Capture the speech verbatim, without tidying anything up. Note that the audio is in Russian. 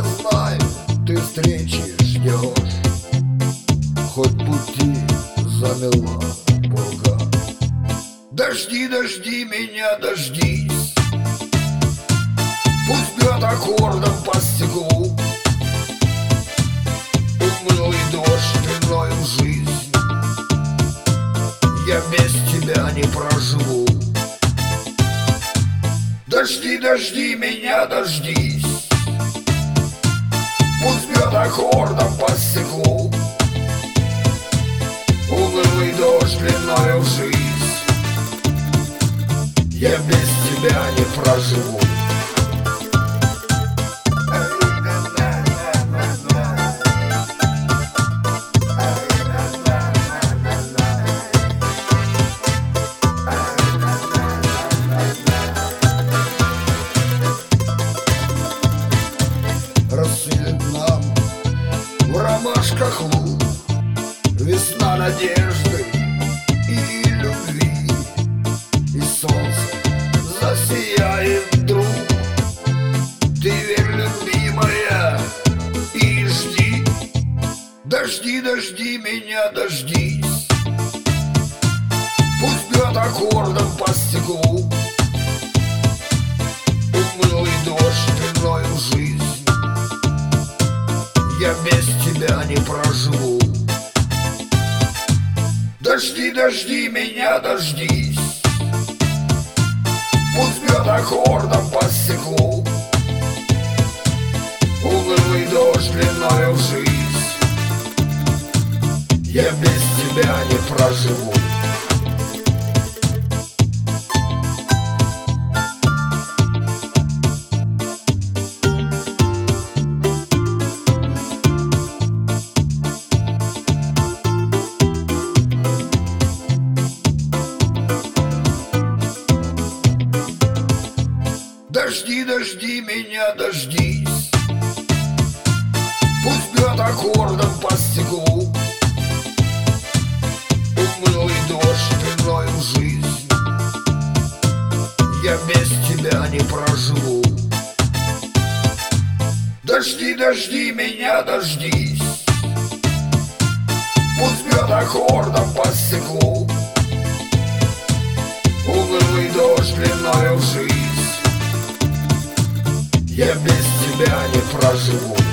Я знаю, ты встречи ждешь, хоть пути замела пурга. Дожди, дожди меня, дождись, пусть бьет аккордом по стеклу. Унылый дождь длиною в жизнь, я без тебя не проживу. Дожди, дожди меня, дождись, пусть бьет аккордом по стеклу. Унылый дождь длиною в жизнь, я без тебя не проживу. Рассвет нам в ромашках луг, весна надежды и любви, и солнце засияет вдруг. Ты верь, любимая, и жди. Дожди, дожди меня, дождись, пусть бьет аккордом по стеклу. Унылый дождь длиною в жизнь, я без тебя не проживу. Дожди, дожди меня, дождись, пусть бьет аккордом по стеклу. Унылый дождь длиною в жизнь, я без тебя не проживу. Дожди, дожди меня, дождись, пусть бьет аккордом по стеклу. Унылый дождь длиною в жизнь, я без тебя не проживу. Дожди, дожди меня, дождись, пусть бьет аккордом по стеклу. Унылый дождь длиною в жизнь, я без тебя не проживу.